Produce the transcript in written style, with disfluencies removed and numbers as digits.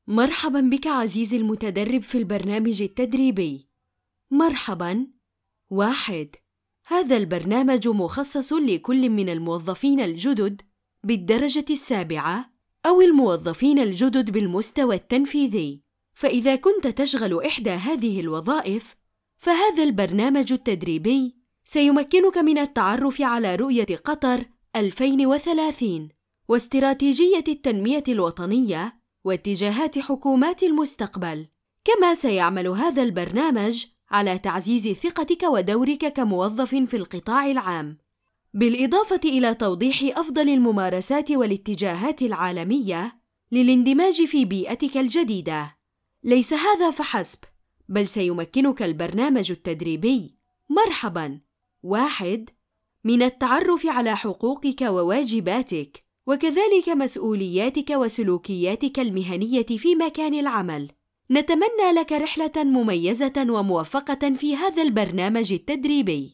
مرحبا بك عزيزي المتدرب في البرنامج التدريبي. مرحبا. 1. هذا البرنامج مخصص لكل من الموظفين الجدد بالدرجة 7 أو الموظفين الجدد بالمستوى التنفيذي، فإذا كنت تشغل إحدى هذه الوظائف فهذا البرنامج التدريبي سيمكنك من التعرف على رؤية قطر 2030 واستراتيجية التنمية الوطنية واتجاهات حكومات المستقبل. كما سيعمل هذا البرنامج على تعزيز ثقتك ودورك كموظف في القطاع العام، بالإضافة إلى توضيح أفضل الممارسات والاتجاهات العالمية للاندماج في بيئتك الجديدة. ليس هذا فحسب، بل سيمكنك البرنامج التدريبي مرحبا 1 من التعرف على حقوقك وواجباتك، وكذلك مسؤولياتك وسلوكياتك المهنية في مكان العمل. نتمنى لك رحلة مميزة وموفقة في هذا البرنامج التدريبي.